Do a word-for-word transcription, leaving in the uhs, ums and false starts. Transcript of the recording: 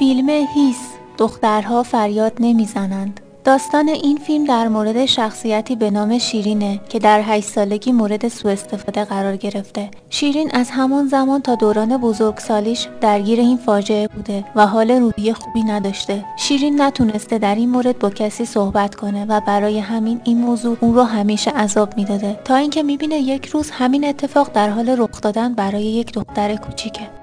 فیلم هیس، دخترها فریاد نمیزنند. داستان این فیلم در مورد شخصیتی به نام شیرینه که در هشت سالگی مورد سوء استفاده قرار گرفته. شیرین از همان زمان تا دوران بزرگسالیش درگیر این فاجعه بوده و حال روحی خوبی نداشته. شیرین نتونسته در این مورد با کسی صحبت کنه و برای همین این موضوع اون رو همیشه عذاب میداده، تا اینکه میبینه یک روز همین اتفاق در حال رخ دادن برای یک دختر کوچیکه.